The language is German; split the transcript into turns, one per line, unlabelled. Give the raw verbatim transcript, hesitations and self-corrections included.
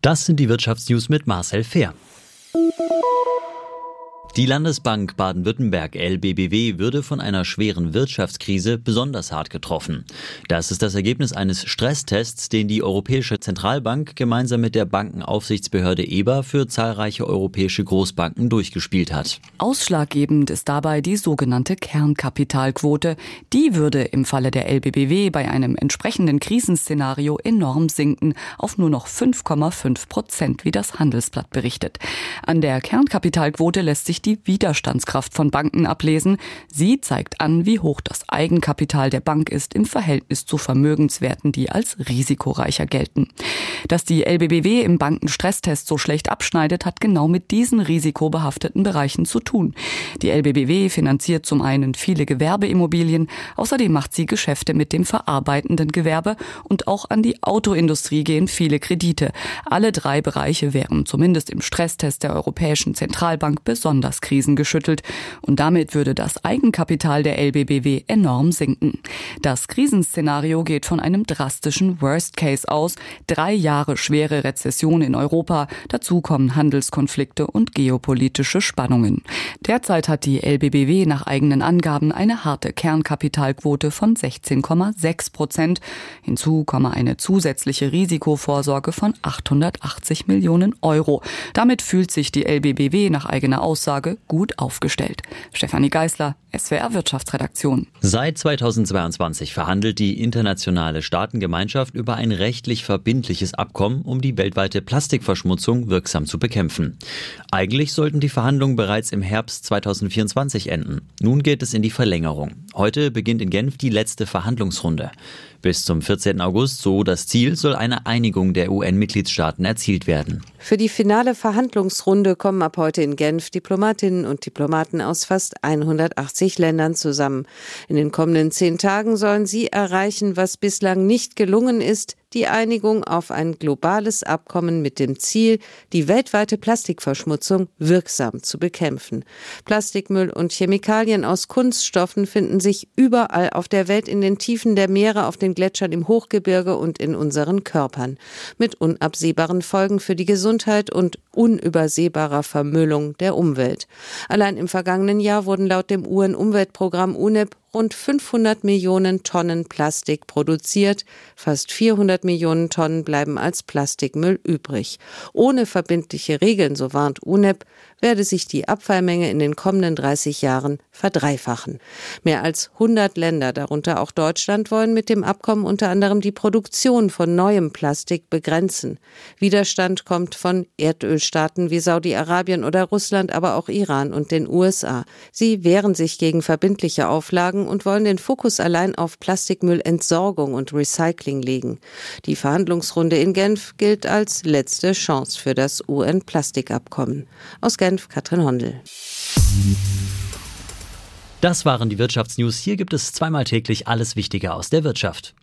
Das sind die Wirtschaftsnews mit Marcel Fehr. Die Landesbank Baden-Württemberg L B B W würde von einer schweren Wirtschaftskrise besonders hart getroffen. Das ist das Ergebnis eines Stresstests, den die Europäische Zentralbank gemeinsam mit der Bankenaufsichtsbehörde E B A für zahlreiche europäische Großbanken durchgespielt hat.
Ausschlaggebend ist dabei die sogenannte Kernkapitalquote. Die würde im Falle der L B B W bei einem entsprechenden Krisenszenario enorm sinken auf nur noch fünf Komma fünf Prozent, wie das Handelsblatt berichtet. An der Kernkapitalquote lässt sich die Widerstandskraft von Banken ablesen. Sie zeigt an, wie hoch das Eigenkapital der Bank ist im Verhältnis zu Vermögenswerten, die als risikoreicher gelten. Dass die L B B W im Bankenstresstest so schlecht abschneidet, hat genau mit diesen risikobehafteten Bereichen zu tun. Die L B B W finanziert zum einen viele Gewerbeimmobilien, außerdem macht sie Geschäfte mit dem verarbeitenden Gewerbe und auch an die Autoindustrie gehen viele Kredite. Alle drei Bereiche wären zumindest im Stresstest der Europäischen Zentralbank besonders krisengeschüttelt und damit würde das Eigenkapital der L B B W enorm sinken. Das Krisenszenario geht von einem drastischen Worst Case aus. Drei Jahre schwere Rezession in Europa, dazu kommen Handelskonflikte und geopolitische Spannungen. Derzeit hat die L B B W nach eigenen Angaben eine harte Kernkapitalquote von sechzehn Komma sechs Prozent. Hinzu komme eine zusätzliche Risikovorsorge von achthundertachtzig Millionen Euro. Damit fühlt sich die L B B W nach eigener Aussage gut aufgestellt. Stefanie Geisler, S W R Wirtschaftsredaktion.
Seit zweitausendzweiundzwanzig verhandelt die internationale Staatengemeinschaft über ein rechtlich verbindliches Abkommen, um die weltweite Plastikverschmutzung wirksam zu bekämpfen. Eigentlich sollten die Verhandlungen bereits im Herbst zweitausendvierundzwanzig enden. Nun geht es in die Verlängerung. Heute beginnt in Genf die letzte Verhandlungsrunde. Bis zum vierzehnten August, so das Ziel, soll eine Einigung der U N-Mitgliedstaaten erzielt werden.
Für die finale Verhandlungsrunde kommen ab heute in Genf Diplomatinnen und Diplomaten aus fast hundertachtzig Ländern zusammen. In den kommenden zehn Tagen sollen sie erreichen, was bislang nicht gelungen ist, die Einigung auf ein globales Abkommen mit dem Ziel, die weltweite Plastikverschmutzung wirksam zu bekämpfen. Plastikmüll und Chemikalien aus Kunststoffen finden sich überall auf der Welt, in den Tiefen der Meere, auf den Gletschern, im Hochgebirge und in unseren Körpern. Mit unabsehbaren Folgen für die Gesundheit und unübersehbarer Vermüllung der Umwelt. Allein im vergangenen Jahr wurden laut dem U N-Umweltprogramm U N E P rund fünfhundert Millionen Tonnen Plastik produziert. Fast vierhundert Millionen Tonnen bleiben als Plastikmüll übrig. Ohne verbindliche Regeln, so warnt U N E P, werde sich die Abfallmenge in den kommenden dreißig Jahren verdreifachen. Mehr als hundert Länder, darunter auch Deutschland, wollen mit dem Abkommen unter anderem die Produktion von neuem Plastik begrenzen. Widerstand kommt von Erdölstaaten wie Saudi-Arabien oder Russland, aber auch Iran und den U S A. Sie wehren sich gegen verbindliche Auflagen und wollen den Fokus allein auf Plastikmüllentsorgung und Recycling legen. Die Verhandlungsrunde in Genf gilt als letzte Chance für das U N-Plastikabkommen. Aus Genf, Katrin Hondel.
Das waren die Wirtschaftsnews. Hier gibt es zweimal täglich alles Wichtige aus der Wirtschaft.